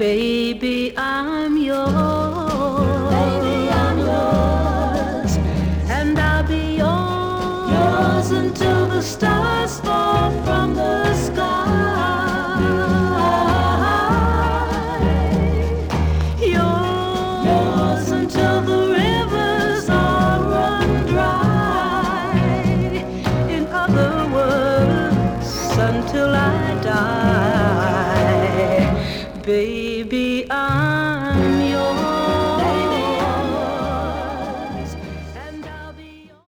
Baby, I'm yours. Baby, I'm yours. And I'll be yours until the stars fall from the sky. Yours until the rivers all run dry. In other words, until I die. Baby,